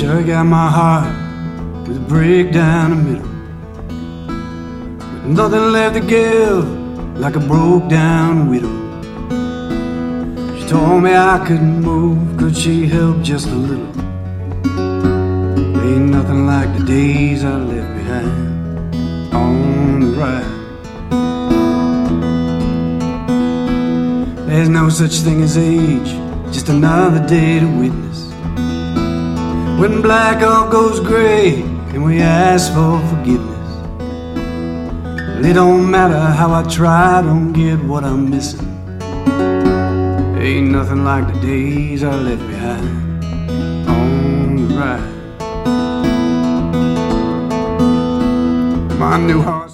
Took out my heart with a break down the middle, with nothing left to give, like a broke down widow. She told me I couldn't move, could she help just a little? Ain't nothing like the days I left behind on the ride. There's no such thing as age, just another day to witness when black all goes gray and we ask for forgiveness. Well, it don't matter how I try, I don't get what I'm missing. Ain't nothing like the days I left behind on the ride. My new heart